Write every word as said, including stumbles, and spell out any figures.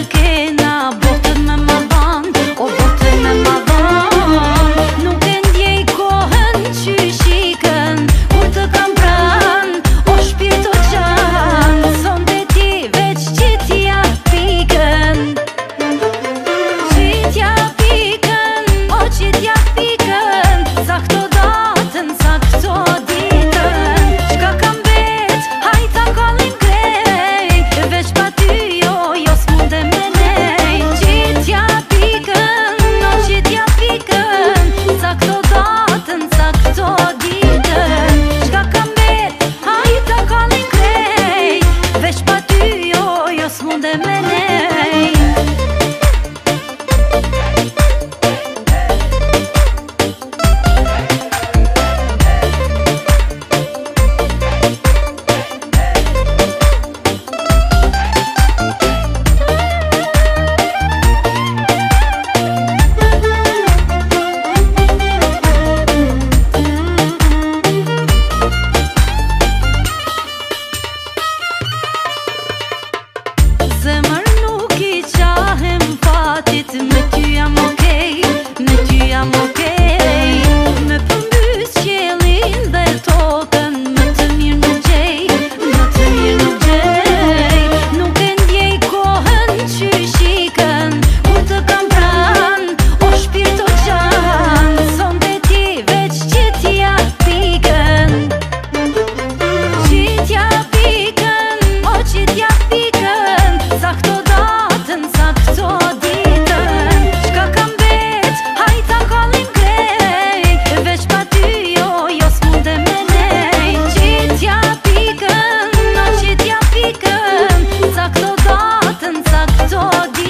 kena botën me madhan, o botën me madhan. Nuk e ndjej kohën që shikën, kur të kam pran, o shpirt o gjan. Sonte ti veç qitja pikën, qitja pikën, o qitja pikën. Sakto datën, sakto ditën, çka kam vet, hajta kallim krej. Veç pa ty jo, jo s'munde me nej. Qitja pikën, o qitja pikën, sakto datën, sakto ditën, çka kam vet, hajta kallim krej. Veç pa ty jo, jo s'munde me nej. Zemër nuk i qahem fatit, me ty jam okej, me ty jam okej. Me përmbys qiellin dhe tokën, më të mirë nuk gjej, më të mirë nuk gjej. Nuk e ndjej kohën që shikën, kur të kam pran, o shpirt o gjan. Sonte ti veç qitja pikën, qitja pikën, o qitja pikën. Sakto datën, sakto ditën, çka kam vet, hajta kallim krej. Veç pa ty jo, jo s'munde me nej. Qitja pikën, o qitja pikën, sakto datën, sakto ditën.